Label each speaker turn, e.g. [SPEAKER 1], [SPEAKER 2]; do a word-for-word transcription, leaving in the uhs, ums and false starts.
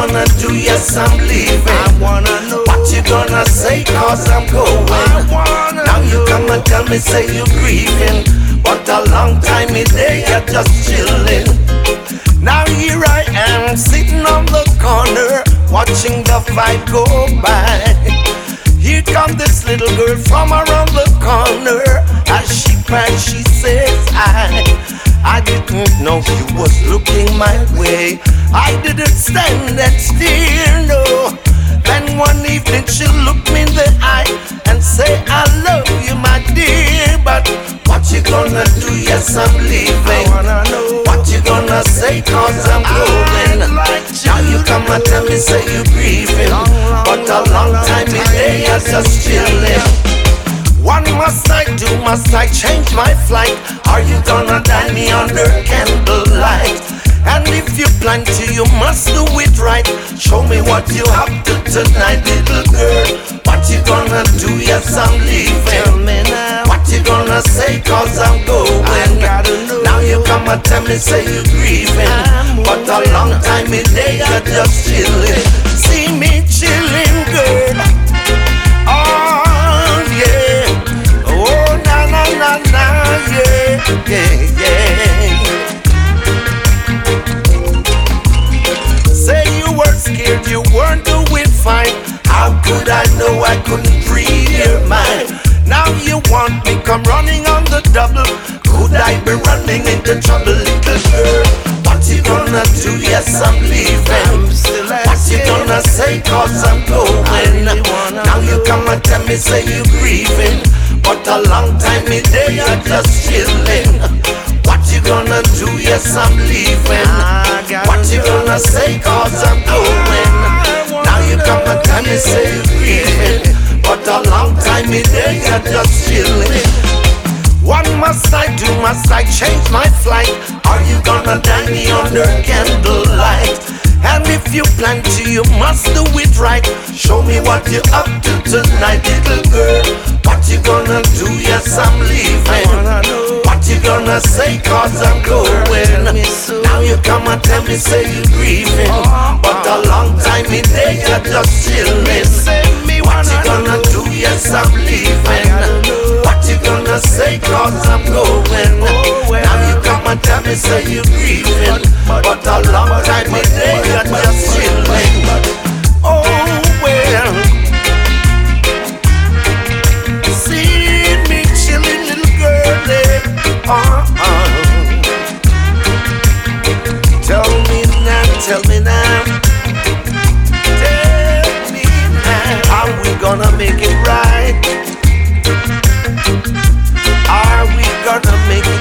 [SPEAKER 1] gonna do? Yes, I'm leaving.
[SPEAKER 2] I wanna know
[SPEAKER 1] what you gonna say, cause I'm going.
[SPEAKER 2] I wanna
[SPEAKER 1] Now you
[SPEAKER 2] know.
[SPEAKER 1] come and tell me, say you grieving, but a long time in there you're just chilling. Now here I am sitting on the corner, watching the fight go by. Here come this little girl from around the corner. As she cries, she says, I I didn't know you was looking my way. I didn't stand and stare, no. Then one evening she looked me in the eye and say, I love you, my dear. But what you gonna do? Yes, I'm leaving.
[SPEAKER 2] I wanna know
[SPEAKER 1] what you gonna say, cause I'm going.
[SPEAKER 2] Like
[SPEAKER 1] Now you come and tell me, say you grieving,
[SPEAKER 2] long, long,
[SPEAKER 1] but a
[SPEAKER 2] long,
[SPEAKER 1] long
[SPEAKER 2] long
[SPEAKER 1] time in
[SPEAKER 2] time
[SPEAKER 1] there you're just chilling. What must I do? Must I change my flight? Are you gonna die me under candlelight? And if you plan to, you must do it right. Show me what you have to tonight, little girl. What you gonna do? Yes, I'm leaving.
[SPEAKER 2] Tell me now.
[SPEAKER 1] What you gonna say, cause I'm going.
[SPEAKER 2] I gotta know.
[SPEAKER 1] Now you come and tell me, say you grieving,
[SPEAKER 2] I'm
[SPEAKER 1] but a long time in there you're just chilling. See me chilling, girl. Oh yeah. Oh na na na na, yeah, yeah, yeah. Say you were scared, you weren't doing fine. How could I know I couldn't read your mind? Now you want me come running on the double. Could I be running into trouble, little girl? What you gonna do? Yes, I'm leaving.
[SPEAKER 2] I'm still
[SPEAKER 1] What you gonna say, cause I'm going.
[SPEAKER 2] really wanna
[SPEAKER 1] Now you
[SPEAKER 2] know.
[SPEAKER 1] come and tell me, say you grieving, but a long time in there you're just chilling. What you gonna do? Yes, I'm leaving.
[SPEAKER 2] I gotta
[SPEAKER 1] What you
[SPEAKER 2] know.
[SPEAKER 1] gonna say, cause I'm going. Now you come and tell me, say you grieving, but a long time in there you're just chilling. What must I do? Must I change my flight? Are you gonna die me under candlelight? And if you plan to, you must do it right. Show me what you're up to tonight, little girl. What you gonna do? Yes, I'm leaving. What you gonna say, cause I'm going. Now you come and tell me, say you grieving, but a long time in there you're just chilling. What you gonna do? Yes, I'm leaving. What you gonna say, cause I'm going. Now you come and tell me, say you grieving, but a long time in there you're just chilling. Oh well, see me chilling, little girlie. Uh-uh. Tell me now, tell me now, tell me now, are we gonna make it right? Are we gonna make it